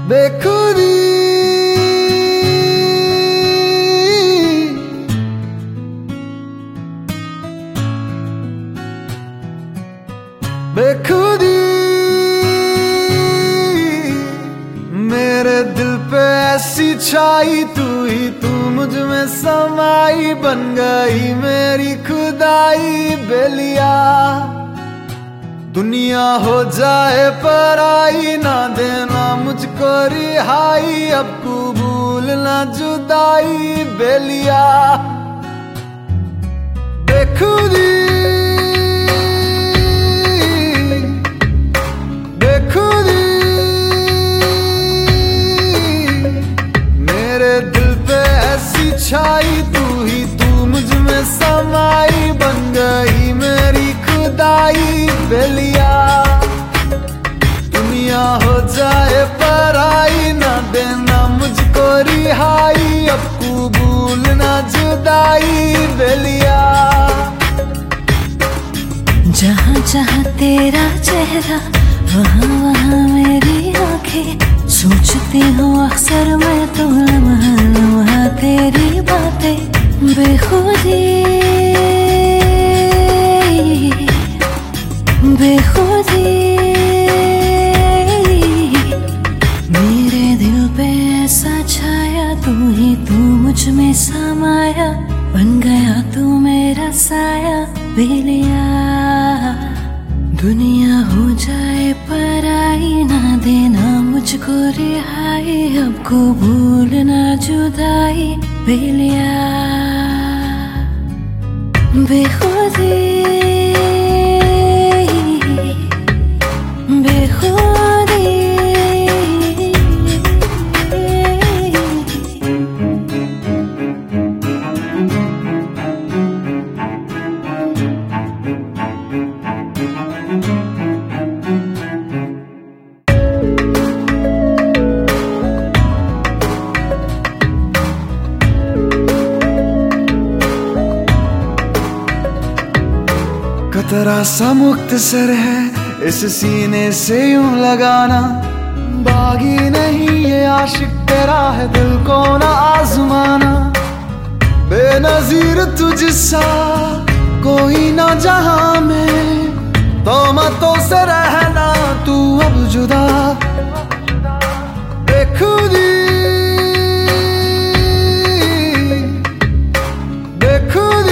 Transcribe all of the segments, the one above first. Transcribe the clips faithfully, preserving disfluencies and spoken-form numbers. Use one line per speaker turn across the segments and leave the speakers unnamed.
बेखुदी बेखुदी मेरे दिल पे ऐसी छाई, तू ही तू मुझ में समाई, बन गई मेरी खुदाई बेलिया। दुनिया हो जाए पराई, ना देना मुझको रिहाई, अब कबूल ना जुदाई बेलिया। बेखुदी बेखुदी मेरे दिल पे ऐसी छाई, तू ही तू मुझ में समाई, बन गई मेरी खुदाई बेलिया। दुनिया हो जाए पराई, ना देना मुझको रिहाई, अब कबूल ना जुदाई बेलिया।
जहाँ जहाँ तेरा चेहरा, वहाँ वहाँ मेरी आंखें, सोचती हूँ अक्सर मैं तो लम्हा लम्हा तेरी बातें। बेखुदी बेखुदी मेरे दिल पे ऐसा छाया, तू ही तू मुझ में समाया, बन गया तू मेरा साया बेलिया। दुनिया हो जाए पराई, ना देना मुझको रिहाई, अब कबूल ना जुदाई बेलिया। बेखुदी बेखुदी
कतरा सा मुख्तसर है इस सीने से यूं लगाना, बागी नहीं ये आशिक तेरा है दिल को ना आजमाना। बेनजीर तुझसा कोई ना जहां में, तोहमतों से रहना तू अब जुदा। बेखुदी बेखुदी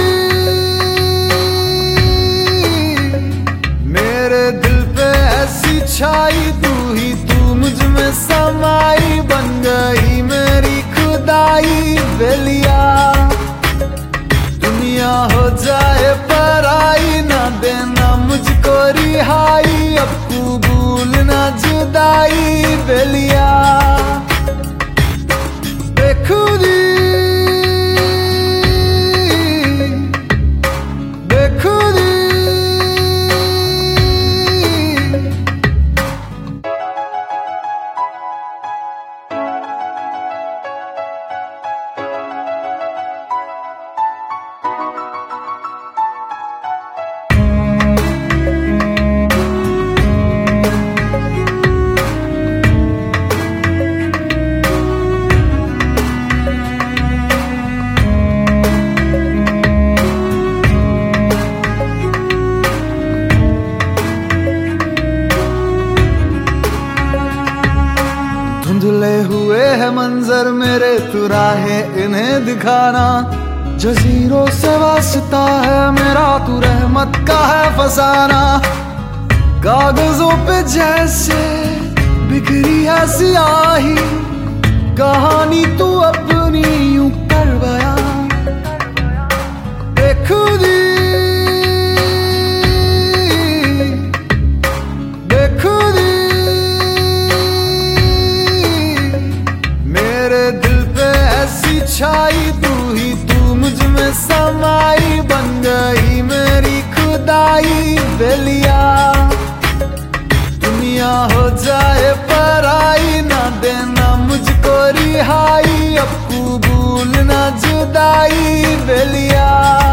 छाई, तू ही तू मुझ में समाई, बन गई मेरी खुदाई बेलिया। दुनिया हो जाए पराई, ना देना मुझको रिहाई, अब कबूल ना जुदाई बेलिया। बेखुदी बेखुदी धुंधले हुए है मंजर मेरे, तू राहे इन्हें दिखाना। जजीरों से वास्ता है मेरा, तू रहमत का है फसाना। कागजों पे जैसे बिखरी है सियाही, कहानी तू अपनी यूं कर बयां। बेखुदी बेखुदी छाई, तू ही तू मुझ में समाई, बन गई मेरी खुदाई बेलिया। दुनिया हो जाए पराई, ना देना मुझको रिहाई, अब कबूल ना जुदाई बेलिया।